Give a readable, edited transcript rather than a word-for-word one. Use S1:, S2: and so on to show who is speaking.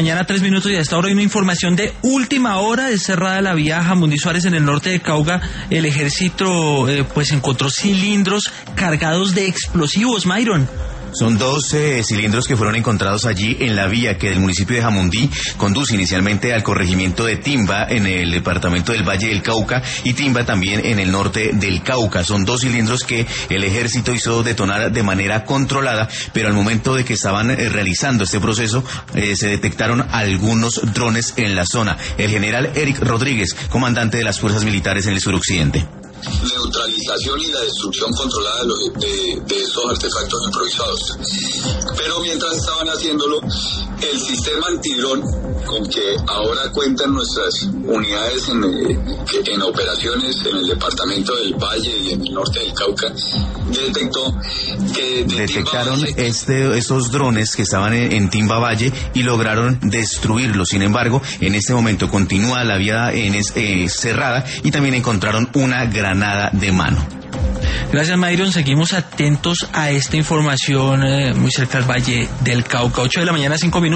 S1: Mañana 3 minutos y hasta ahora hay una información de última hora. Es cerrada la vía Jamundí Suárez en el norte de Cauca. El ejército pues encontró cilindros cargados de explosivos, Myron.
S2: Son 12 cilindros que fueron encontrados allí en la vía que del municipio de Jamundí conduce inicialmente al corregimiento de Timba en el departamento del Valle del Cauca y Timba también en el norte del Cauca. Son 2 cilindros que el ejército hizo detonar de manera controlada, pero al momento de que estaban realizando este proceso se detectaron algunos drones en la zona. El general Eric Rodríguez, comandante de las fuerzas militares en el suroccidente.
S3: Neutralización y la destrucción controlada de estos artefactos improvisados. Pero mientras estaban haciéndolo, el sistema antidrón con que ahora cuentan nuestras unidades en operaciones en el departamento del Valle y en el norte del Cauca,
S2: detectaron esos drones que estaban en Timba Valle y lograron destruirlos. Sin embargo, en este momento continúa la vía cerrada y también encontraron una granada de mano.
S1: Gracias, Myron. Seguimos atentos a esta información muy cerca al Valle del Cauca. 8 de la mañana, 5 minutos.